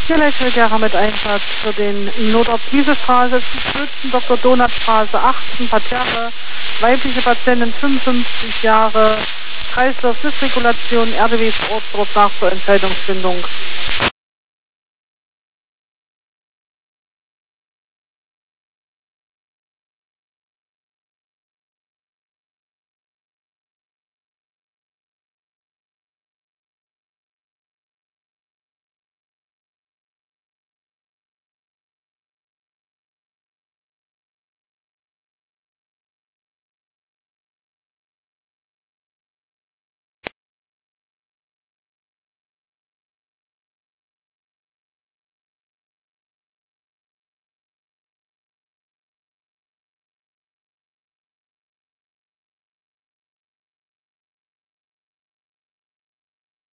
Hier Leitschulgera mit Einsatz für den Nordortwiesestraße, Schützen, Dr. Donatstraße 18, Parterre, weibliche Patientin 55 Jahre, Kreislauf-Dysregulation, RDW vor Ort nach zur Entscheidungsfindung.